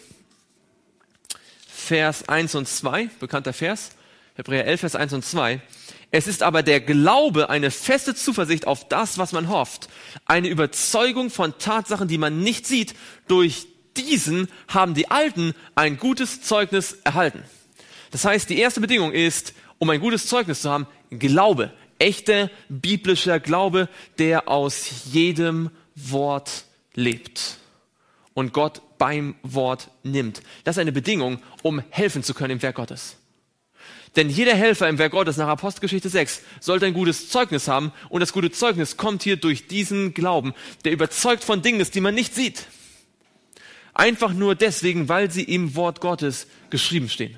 Vers eins und zwei, bekannter Vers, Hebräer elf, Vers eins und zwei, es ist aber der Glaube eine feste Zuversicht auf das, was man hofft, eine Überzeugung von Tatsachen, die man nicht sieht. Durch diesen haben die Alten ein gutes Zeugnis erhalten. Das heißt, die erste Bedingung ist, um ein gutes Zeugnis zu haben, Glaube. Echter biblischer Glaube, der aus jedem Wort lebt und Gott beim Wort nimmt. Das ist eine Bedingung, um helfen zu können im Werk Gottes. Denn jeder Helfer im Werk Gottes nach Apostelgeschichte sechs sollte ein gutes Zeugnis haben und das gute Zeugnis kommt hier durch diesen Glauben, der überzeugt von Dingen ist, die man nicht sieht. Einfach nur deswegen, weil sie im Wort Gottes geschrieben stehen.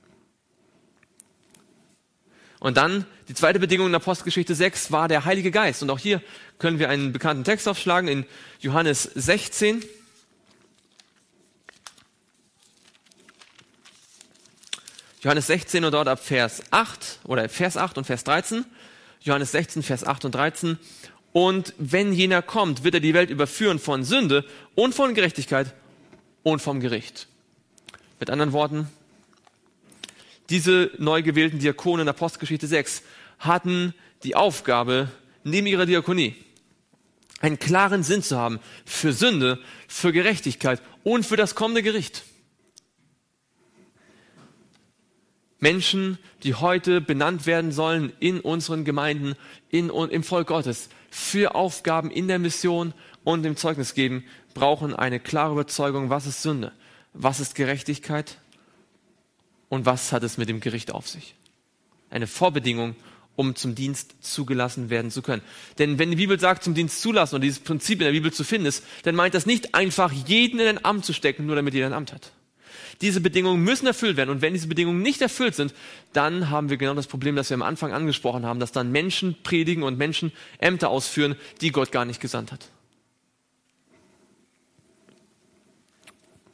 Und dann, die zweite Bedingung in Apostelgeschichte sechs war der Heilige Geist. Und auch hier können wir einen bekannten Text aufschlagen in Johannes sechzehn. Johannes sechzehn und dort ab Vers acht, oder Vers acht und Vers dreizehn. Johannes sechzehn, Vers acht und dreizehn. Und wenn jener kommt, wird er die Welt überführen von Sünde und von Gerechtigkeit und vom Gericht. Mit anderen Worten, diese neu gewählten Diakonen in Apostelgeschichte sechs hatten die Aufgabe, neben ihrer Diakonie, einen klaren Sinn zu haben für Sünde, für Gerechtigkeit und für das kommende Gericht. Menschen, die heute benannt werden sollen in unseren Gemeinden, in, im Volk Gottes, für Aufgaben in der Mission und im Zeugnis geben, brauchen eine klare Überzeugung, was ist Sünde, was ist Gerechtigkeit und was hat es mit dem Gericht auf sich. Eine Vorbedingung, um zum Dienst zugelassen werden zu können. Denn wenn die Bibel sagt, zum Dienst zulassen und dieses Prinzip in der Bibel zu finden ist, dann meint das nicht einfach, jeden in ein Amt zu stecken, nur damit jeder ein Amt hat. Diese Bedingungen müssen erfüllt werden. Und wenn diese Bedingungen nicht erfüllt sind, dann haben wir genau das Problem, das wir am Anfang angesprochen haben, dass dann Menschen predigen und Menschen Ämter ausführen, die Gott gar nicht gesandt hat.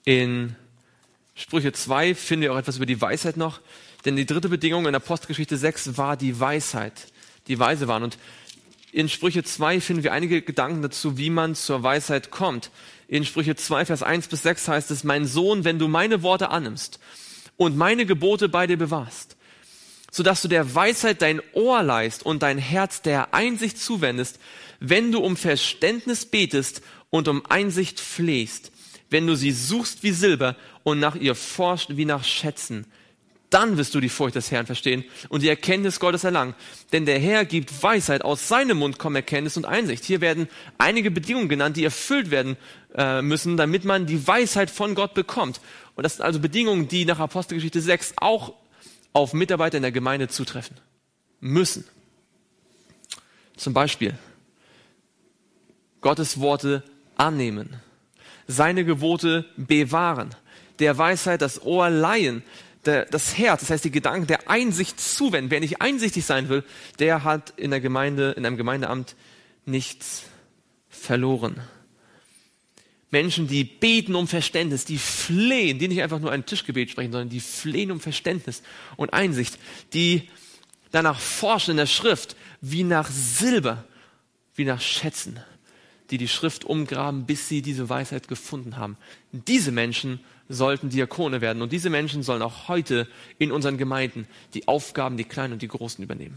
In Sprüche zwei finden wir auch etwas über die Weisheit noch. Denn die dritte Bedingung in Apostelgeschichte sechs war die Weisheit, die weise waren. Und in Sprüche zwei finden wir einige Gedanken dazu, wie man zur Weisheit kommt. In Sprüche zwei, Vers eins bis sechs heißt es, mein Sohn, wenn du meine Worte annimmst und meine Gebote bei dir bewahrst, sodass du der Weisheit dein Ohr leihst und dein Herz der Einsicht zuwendest, wenn du um Verständnis betest und um Einsicht flehst, wenn du sie suchst wie Silber und nach ihr forscht wie nach Schätzen, dann wirst du die Furcht des Herrn verstehen und die Erkenntnis Gottes erlangen. Denn der Herr gibt Weisheit, aus seinem Mund kommen Erkenntnis und Einsicht. Hier werden einige Bedingungen genannt, die erfüllt werden äh, müssen, damit man die Weisheit von Gott bekommt. Und das sind also Bedingungen, die nach Apostelgeschichte sechs auch auf Mitarbeiter in der Gemeinde zutreffen müssen. Zum Beispiel Gottes Worte annehmen, seine Gebote bewahren, der Weisheit das Ohr leihen, der, das Herz, das heißt die Gedanken der Einsicht zuwenden. Wer nicht einsichtig sein will, der hat in der Gemeinde, in einem Gemeindeamt nichts verloren. Menschen, die beten um Verständnis, die flehen, die nicht einfach nur ein Tischgebet sprechen, sondern die flehen um Verständnis und Einsicht, die danach forschen in der Schrift, wie nach Silber, wie nach Schätzen, die die Schrift umgraben, bis sie diese Weisheit gefunden haben. Diese Menschen sollten Diakone werden und diese Menschen sollen auch heute in unseren Gemeinden die Aufgaben, die Kleinen und die Großen übernehmen.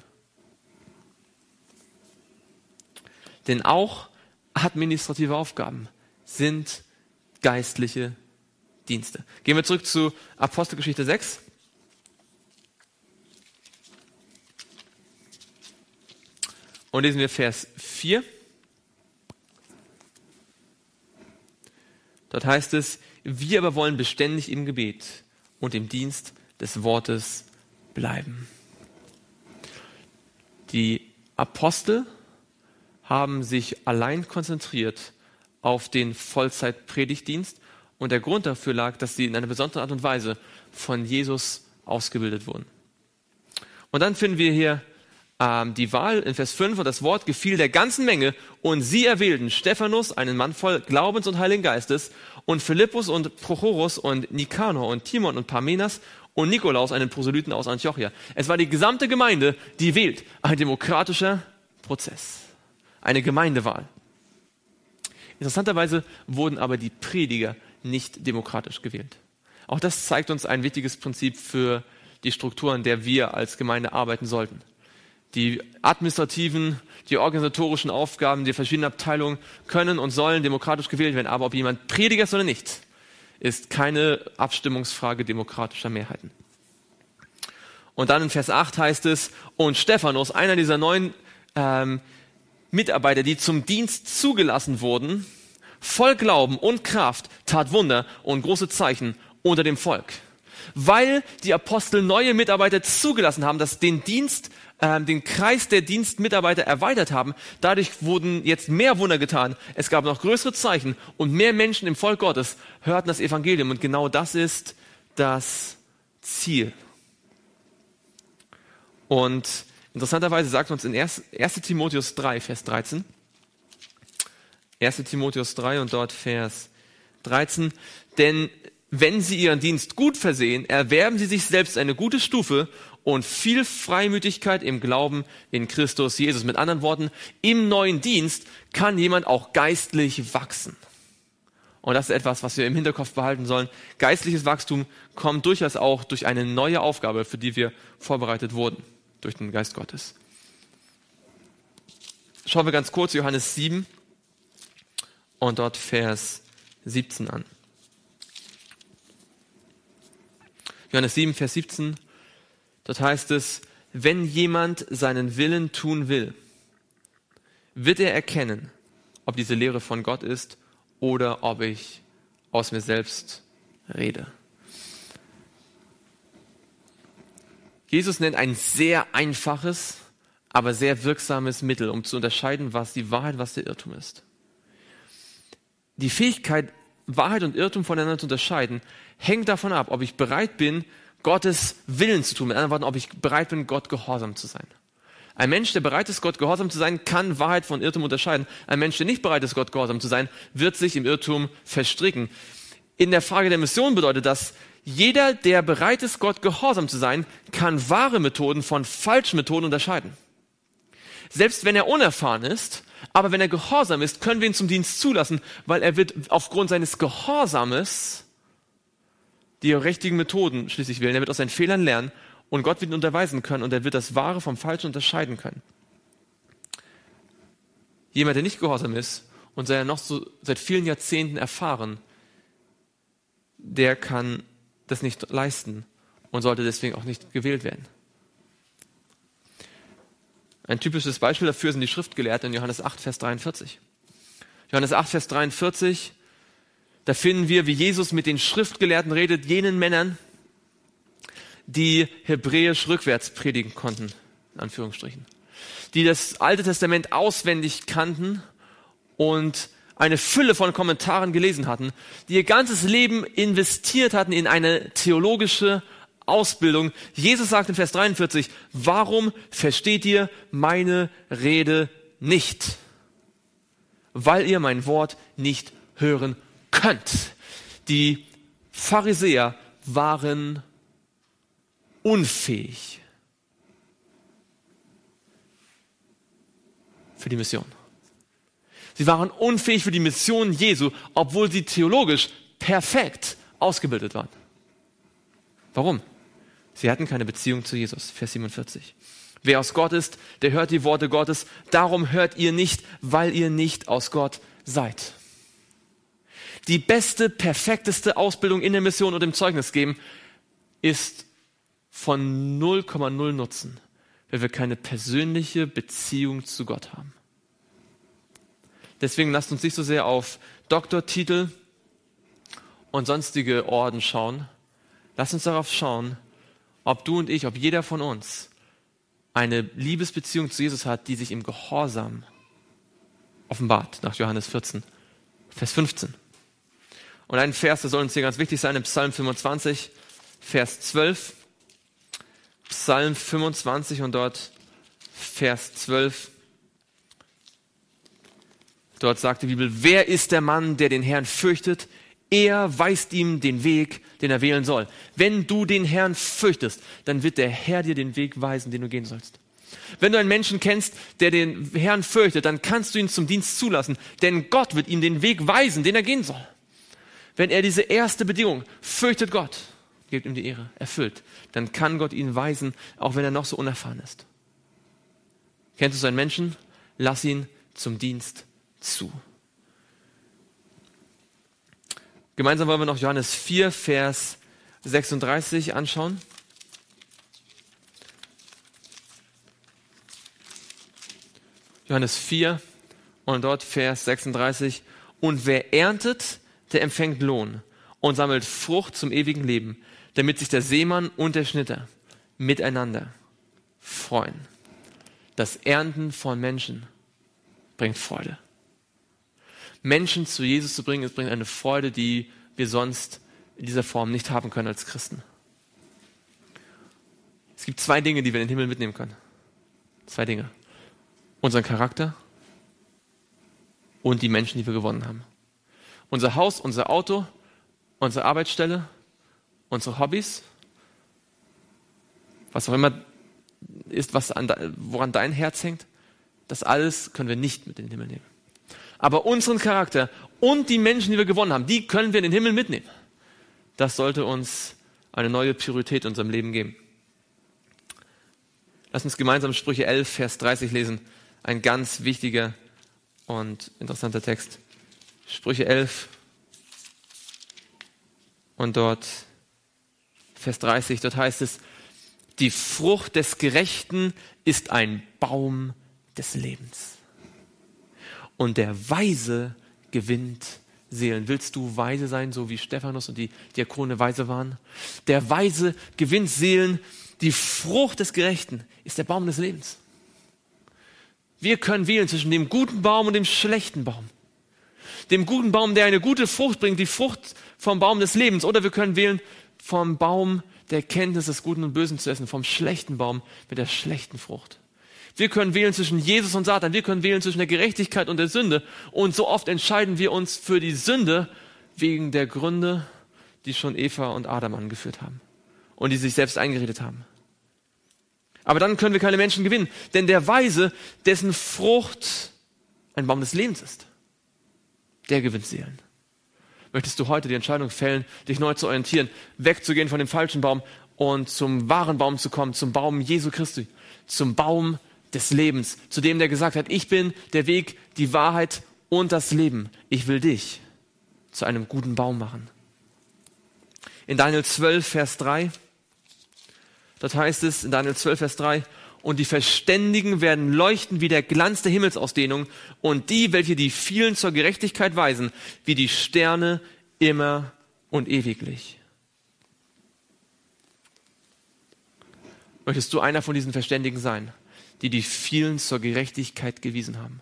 Denn auch administrative Aufgaben sind geistliche Dienste. Gehen wir zurück zu Apostelgeschichte sechs. Und lesen wir Vers vier. Dort heißt es, wir aber wollen beständig im Gebet und im Dienst des Wortes bleiben. Die Apostel haben sich allein konzentriert auf den Vollzeit-Predigtdienst und der Grund dafür lag, dass sie in einer besonderen Art und Weise von Jesus ausgebildet wurden. Und dann finden wir hier ähm, die Wahl in Vers fünf und das Wort gefiel der ganzen Menge und sie erwählten Stephanus, einen Mann voll Glaubens und Heiligen Geistes, und Philippus und Prochorus und Nikanor und Timon und Parmenas und Nikolaus, einen Proselyten aus Antiochia. Es war die gesamte Gemeinde, die wählt. Ein demokratischer Prozess. Eine Gemeindewahl. Interessanterweise wurden aber die Prediger nicht demokratisch gewählt. Auch das zeigt uns ein wichtiges Prinzip für die Struktur, in der wir als Gemeinde arbeiten sollten. Die administrativen, die organisatorischen Aufgaben der verschiedenen Abteilungen können und sollen demokratisch gewählt werden. Aber ob jemand Prediger ist oder nicht, ist keine Abstimmungsfrage demokratischer Mehrheiten. Und dann in Vers acht heißt es, und Stephanus, einer dieser neuen ähm, Mitarbeiter, die zum Dienst zugelassen wurden, voll Glauben und Kraft, tat Wunder und große Zeichen unter dem Volk. Weil die Apostel neue Mitarbeiter zugelassen haben, dass den Dienst, äh, den Kreis der Dienstmitarbeiter erweitert haben. Dadurch wurden jetzt mehr Wunder getan. Es gab noch größere Zeichen und mehr Menschen im Volk Gottes hörten das Evangelium. Und genau das ist das Ziel. Und interessanterweise sagt uns in erster Timotheus drei, Vers dreizehn, erster Timotheus drei und dort Vers dreizehn, denn wenn sie ihren Dienst gut versehen, erwerben sie sich selbst eine gute Stufe und viel Freimütigkeit im Glauben in Christus Jesus. Mit anderen Worten, im neuen Dienst kann jemand auch geistlich wachsen. Und das ist etwas, was wir im Hinterkopf behalten sollen. Geistliches Wachstum kommt durchaus auch durch eine neue Aufgabe, für die wir vorbereitet wurden, durch den Geist Gottes. Schauen wir ganz kurz Johannes sieben und dort Vers siebzehn an. Johannes sieben, Vers siebzehn, dort heißt es, wenn jemand seinen Willen tun will, wird er erkennen, ob diese Lehre von Gott ist oder ob ich aus mir selbst rede. Jesus nennt ein sehr einfaches, aber sehr wirksames Mittel, um zu unterscheiden, was die Wahrheit, was der Irrtum ist. Die Fähigkeit, Wahrheit und Irrtum voneinander zu unterscheiden, hängt davon ab, ob ich bereit bin, Gottes Willen zu tun. Mit anderen Worten, ob ich bereit bin, Gott gehorsam zu sein. Ein Mensch, der bereit ist, Gott gehorsam zu sein, kann Wahrheit von Irrtum unterscheiden. Ein Mensch, der nicht bereit ist, Gott gehorsam zu sein, wird sich im Irrtum verstricken. in der Frage der Mission bedeutet das, jeder, der bereit ist, Gott gehorsam zu sein, kann wahre Methoden von falschen Methoden unterscheiden. Selbst wenn er unerfahren ist, aber wenn er gehorsam ist, können wir ihn zum Dienst zulassen, weil er wird aufgrund seines Gehorsames die richtigen Methoden schließlich wählen. Er wird aus seinen Fehlern lernen und Gott wird ihn unterweisen können und er wird das Wahre vom Falschen unterscheiden können. Jemand, der nicht gehorsam ist und sei er noch so seit vielen Jahrzehnten erfahren, der kann das nicht leisten und sollte deswegen auch nicht gewählt werden. Ein typisches Beispiel dafür sind die Schriftgelehrten in Johannes acht, Vers dreiundvierzig. Johannes acht, Vers dreiundvierzig, da finden wir, wie Jesus mit den Schriftgelehrten redet, jenen Männern, die Hebräisch rückwärts predigen konnten, in Anführungsstrichen. Die das Alte Testament auswendig kannten und eine Fülle von Kommentaren gelesen hatten, die ihr ganzes Leben investiert hatten in eine theologische Ausbildung. Jesus sagt in Vers dreiundvierzig, warum versteht ihr meine Rede nicht? Weil ihr mein Wort nicht hören könnt. Die Pharisäer waren unfähig für die Mission. Sie waren unfähig für die Mission Jesu, obwohl sie theologisch perfekt ausgebildet waren. Warum? Sie hatten keine Beziehung zu Jesus. Vers siebenundvierzig. Wer aus Gott ist, der hört die Worte Gottes. Darum hört ihr nicht, weil ihr nicht aus Gott seid. Die beste, perfekteste Ausbildung in der Mission und im Zeugnis geben ist von null Komma null Nutzen, wenn wir keine persönliche Beziehung zu Gott haben. Deswegen lasst uns nicht so sehr auf Doktortitel und sonstige Orden schauen. Lasst uns darauf schauen, ob du und ich, ob jeder von uns eine Liebesbeziehung zu Jesus hat, die sich im Gehorsam offenbart, nach Johannes vierzehn, Vers fünfzehn. Und ein Vers, der soll uns hier ganz wichtig sein, im Psalm fünfundzwanzig, Vers zwölf. Psalm fünfundzwanzig und dort Vers zwölf. Dort sagt die Bibel, wer ist der Mann, der den Herrn fürchtet? Er weist ihm den Weg, den er wählen soll. Wenn du den Herrn fürchtest, dann wird der Herr dir den Weg weisen, den du gehen sollst. Wenn du einen Menschen kennst, der den Herrn fürchtet, dann kannst du ihn zum Dienst zulassen, denn Gott wird ihm den Weg weisen, den er gehen soll. Wenn er diese erste Bedingung, fürchtet Gott, gebt ihm die Ehre, erfüllt, dann kann Gott ihn weisen, auch wenn er noch so unerfahren ist. Kennst du so einen Menschen? Lass ihn zum Dienst zu. Gemeinsam wollen wir noch Johannes vier, Vers sechsunddreißig anschauen. Johannes vier und dort Vers sechsunddreißig. Und wer erntet, der empfängt Lohn und sammelt Frucht zum ewigen Leben, damit sich der Seemann und der Schnitter miteinander freuen. Das Ernten von Menschen bringt Freude. Menschen zu Jesus zu bringen, es bringt eine Freude, die wir sonst in dieser Form nicht haben können als Christen. Es gibt zwei Dinge, die wir in den Himmel mitnehmen können. Zwei Dinge. Unseren Charakter und die Menschen, die wir gewonnen haben. Unser Haus, unser Auto, unsere Arbeitsstelle, unsere Hobbys, was auch immer ist, was an, woran dein Herz hängt, das alles können wir nicht mit in den Himmel nehmen. Aber unseren Charakter und die Menschen, die wir gewonnen haben, die können wir in den Himmel mitnehmen. Das sollte uns eine neue Priorität in unserem Leben geben. Lass uns gemeinsam Sprüche elf, Vers dreißig lesen. Ein ganz wichtiger und interessanter Text. Sprüche elf und dort Vers dreißig, dort heißt es, die Frucht des Gerechten ist ein Baum des Lebens. Und der Weise gewinnt Seelen. Willst du weise sein, so wie Stephanus und die Diakone weise waren? Der Weise gewinnt Seelen. Die Frucht des Gerechten ist der Baum des Lebens. Wir können wählen zwischen dem guten Baum und dem schlechten Baum. Dem guten Baum, der eine gute Frucht bringt, die Frucht vom Baum des Lebens. Oder wir können wählen vom Baum der Kenntnis des Guten und Bösen zu essen, vom schlechten Baum mit der schlechten Frucht. Wir können wählen zwischen Jesus und Satan. Wir können wählen zwischen der Gerechtigkeit und der Sünde. Und so oft entscheiden wir uns für die Sünde, wegen der Gründe, die schon Eva und Adam angeführt haben und die sich selbst eingeredet haben. Aber dann können wir keine Menschen gewinnen, denn der Weise, dessen Frucht ein Baum des Lebens ist, der gewinnt Seelen. Möchtest du heute die Entscheidung fällen, dich neu zu orientieren, wegzugehen von dem falschen Baum und zum wahren Baum zu kommen, zum Baum Jesu Christi, zum Baum des Lebens, zu dem, der gesagt hat, ich bin der Weg, die Wahrheit und das Leben. Ich will dich zu einem guten Baum machen. In Daniel zwölf, Vers drei, dort heißt es, in Daniel zwölf, Vers drei, und die Verständigen werden leuchten wie der Glanz der Himmelsausdehnung und die, welche die vielen zur Gerechtigkeit weisen, wie die Sterne immer und ewiglich. Möchtest du einer von diesen Verständigen sein, die die vielen zur Gerechtigkeit gewiesen haben?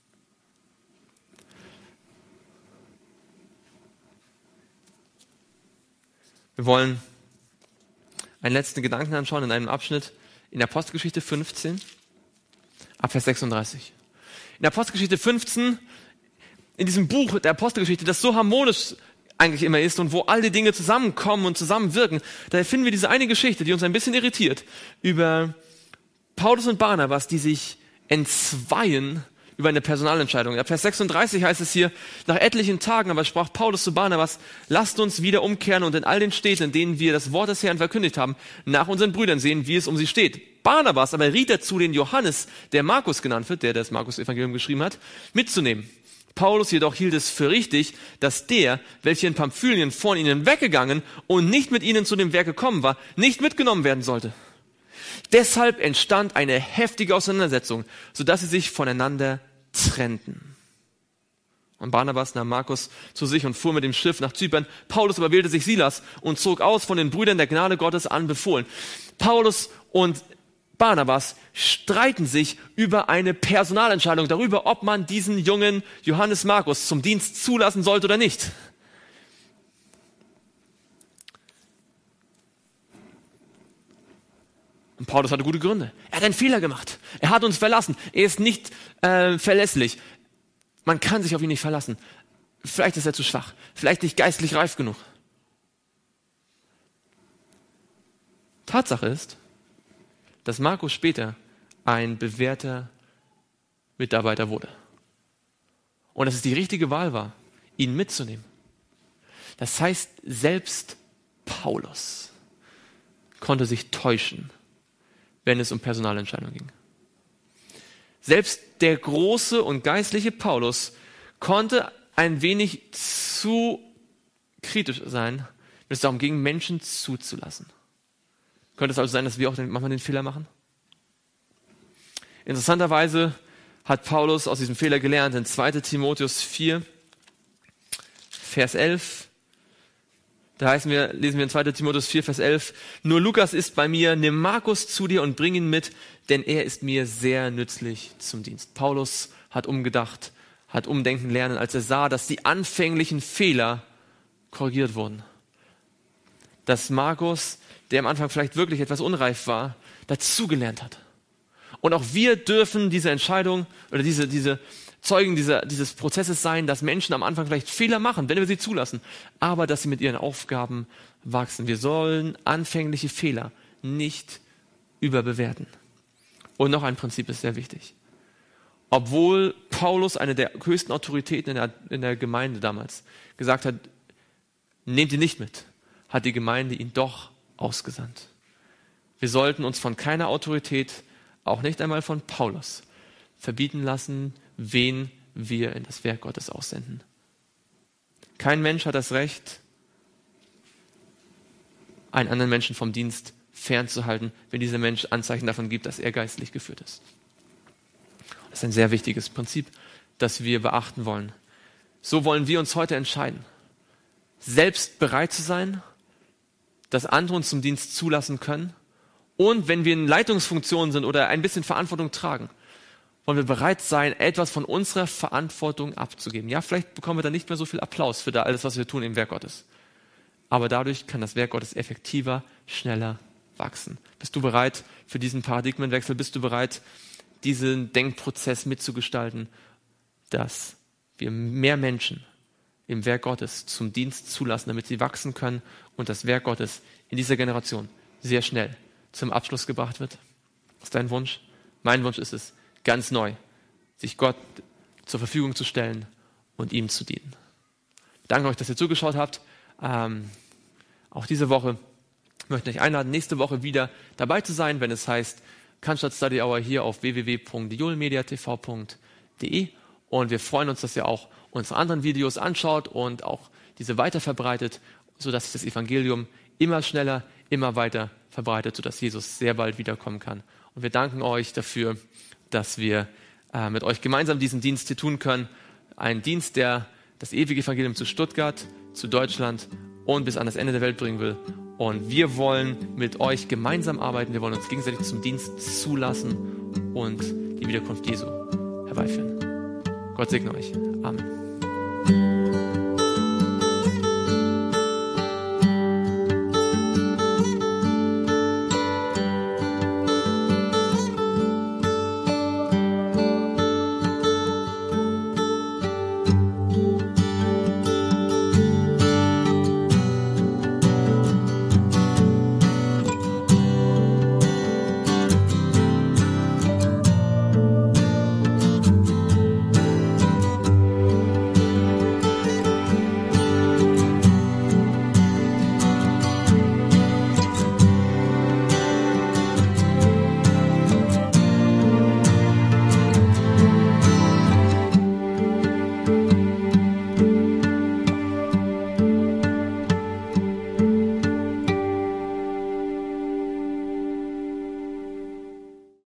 Wir wollen einen letzten Gedanken anschauen in einem Abschnitt in der Apostelgeschichte fünfzehn, ab Vers sechsunddreißig. In der Apostelgeschichte fünfzehn, in diesem Buch der Apostelgeschichte, das so harmonisch eigentlich immer ist und wo all die Dinge zusammenkommen und zusammenwirken, da finden wir diese eine Geschichte, die uns ein bisschen irritiert, über Paulus und Barnabas, die sich entzweien über eine Personalentscheidung. Ab Vers sechsunddreißig heißt es hier, nach etlichen Tagen aber sprach Paulus zu Barnabas, lasst uns wieder umkehren und in all den Städten, in denen wir das Wort des Herrn verkündigt haben, nach unseren Brüdern sehen, wie es um sie steht. Barnabas aber riet dazu, den Johannes, der Markus genannt wird, der das Markus-Evangelium geschrieben hat, mitzunehmen. Paulus jedoch hielt es für richtig, dass der, welcher in Pamphylien von ihnen weggegangen und nicht mit ihnen zu dem Werk gekommen war, nicht mitgenommen werden sollte. Deshalb entstand eine heftige Auseinandersetzung, sodass sie sich voneinander trennten. Und Barnabas nahm Markus zu sich und fuhr mit dem Schiff nach Zypern. Paulus aber wählte sich Silas und zog aus, von den Brüdern der Gnade Gottes anbefohlen. Paulus und Barnabas streiten sich über eine Personalentscheidung, darüber, ob man diesen jungen Johannes Markus zum Dienst zulassen sollte oder nicht. Und Paulus hatte gute Gründe. Er hat einen Fehler gemacht. Er hat uns verlassen. Er ist nicht äh, verlässlich. Man kann sich auf ihn nicht verlassen. Vielleicht ist er zu schwach. Vielleicht nicht geistlich reif genug. Tatsache ist, dass Markus später ein bewährter Mitarbeiter wurde. Und dass es die richtige Wahl war, ihn mitzunehmen. Das heißt, selbst Paulus konnte sich täuschen, wenn es um Personalentscheidungen ging. Selbst der große und geistliche Paulus konnte ein wenig zu kritisch sein, wenn es darum ging, Menschen zuzulassen. Könnte es also sein, dass wir auch manchmal den Fehler machen? Interessanterweise hat Paulus aus diesem Fehler gelernt in zweiter Timotheus vier, Vers elf. Da heißen wir, lesen wir in zweiter Timotheus vier, Vers elf, nur Lukas ist bei mir, nimm Markus zu dir und bring ihn mit, denn er ist mir sehr nützlich zum Dienst. Paulus hat umgedacht, hat umdenken lernen, als er sah, dass die anfänglichen Fehler korrigiert wurden. Dass Markus, der am Anfang vielleicht wirklich etwas unreif war, dazugelernt hat. Und auch wir dürfen diese Entscheidung oder diese, diese Zeugen dieser, dieses Prozesses sein, dass Menschen am Anfang vielleicht Fehler machen, wenn wir sie zulassen, aber dass sie mit ihren Aufgaben wachsen. Wir sollen anfängliche Fehler nicht überbewerten. Und noch ein Prinzip ist sehr wichtig. Obwohl Paulus, eine der höchsten Autoritäten in der, in der Gemeinde damals, gesagt hat, nehmt ihn nicht mit, hat die Gemeinde ihn doch ausgesandt. Wir sollten uns von keiner Autorität, auch nicht einmal von Paulus, verbieten lassen, wen wir in das Werk Gottes aussenden. Kein Mensch hat das Recht, einen anderen Menschen vom Dienst fernzuhalten, wenn dieser Mensch Anzeichen davon gibt, dass er geistlich geführt ist. Das ist ein sehr wichtiges Prinzip, das wir beachten wollen. So wollen wir uns heute entscheiden, selbst bereit zu sein, dass andere uns zum Dienst zulassen können und wenn wir in Leitungsfunktionen sind oder ein bisschen Verantwortung tragen, wollen wir bereit sein, etwas von unserer Verantwortung abzugeben. Ja, vielleicht bekommen wir dann nicht mehr so viel Applaus für alles, was wir tun im Werk Gottes. Aber dadurch kann das Werk Gottes effektiver, schneller wachsen. Bist du bereit für diesen Paradigmenwechsel? Bist du bereit, diesen Denkprozess mitzugestalten, dass wir mehr Menschen im Werk Gottes zum Dienst zulassen, damit sie wachsen können und das Werk Gottes in dieser Generation sehr schnell zum Abschluss gebracht wird. Das ist dein Wunsch? Mein Wunsch ist es, ganz neu, sich Gott zur Verfügung zu stellen und ihm zu dienen. Danke euch, dass ihr zugeschaut habt. Ähm, auch diese Woche möchte ich euch einladen, nächste Woche wieder dabei zu sein, wenn es heißt Cannstatt Study Hour hier auf w w w punkt julmediatv punkt de. Und wir freuen uns, dass ihr auch unsere anderen Videos anschaut und auch diese weiter verbreitet, sodass sich das Evangelium immer schneller, immer weiter verbreitet, sodass Jesus sehr bald wiederkommen kann. Und wir danken euch dafür, dass wir äh, mit euch gemeinsam diesen Dienst hier tun können. Ein Dienst, der das ewige Evangelium zu Stuttgart, zu Deutschland und bis an das Ende der Welt bringen will. Und wir wollen mit euch gemeinsam arbeiten. Wir wollen uns gegenseitig zum Dienst zulassen und die Wiederkunft Jesu herbeiführen. Gott segne euch. Amen.